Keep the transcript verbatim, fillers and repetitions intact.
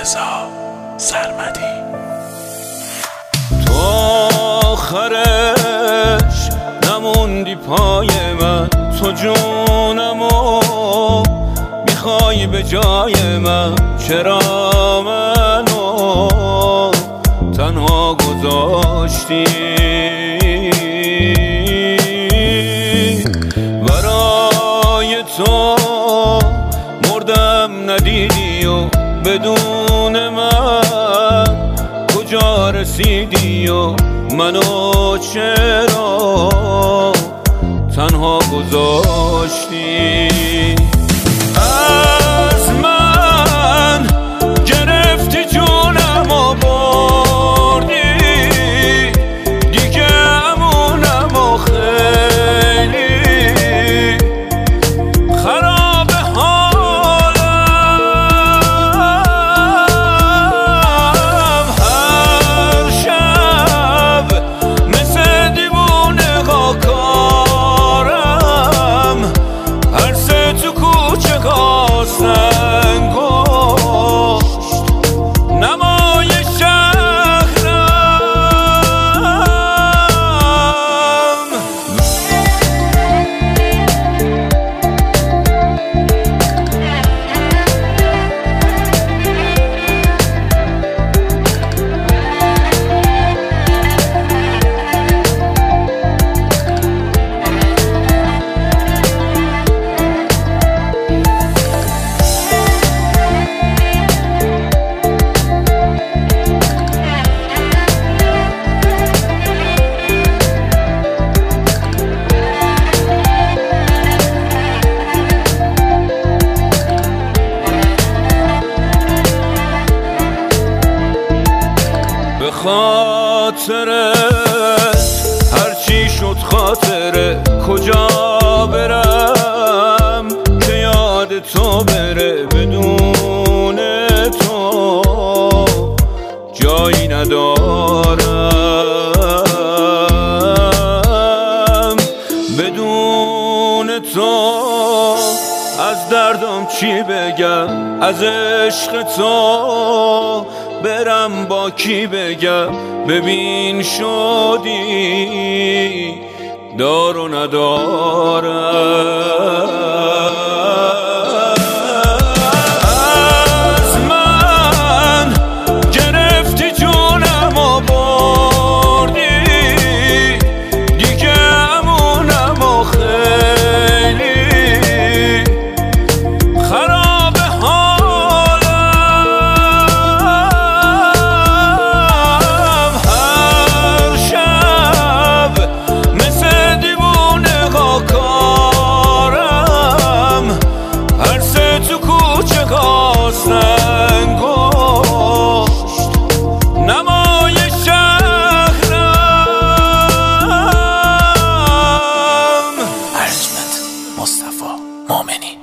رضا سرمدی. تو آخرش نموندی پای من، تو جونمو میخوای به جای من، چرا منو تنها گذاشتی؟ برای تو مردم ندیدی و بدون من کجا رسیدی و منو چرا تنها گذاشتی؟ از من گرفتی جونم و بردی، دیگه امونم و خیلی خراب حالم. هر شب مثل دیوونه ها کارم، هر سه تو کوچه خواستن گشت نمای شهرم. به خاطرت هرچی شد خاطره، کجا برم که یاد تو بره؟ بدون تو جایی ندارم، بدون تو از دردم چی بگم؟ از عشق تو برم با کی بگم؟ ببین شدی دار و ندارم. از من گرفتی جونم و بردی، دیگه امونم و خیلی خراب حالم. هر شب مثل دیوونه ها کارم، هر سه تو کوچه خواستن گشت نمای شهرم. ارجمند مصطفی مومنی.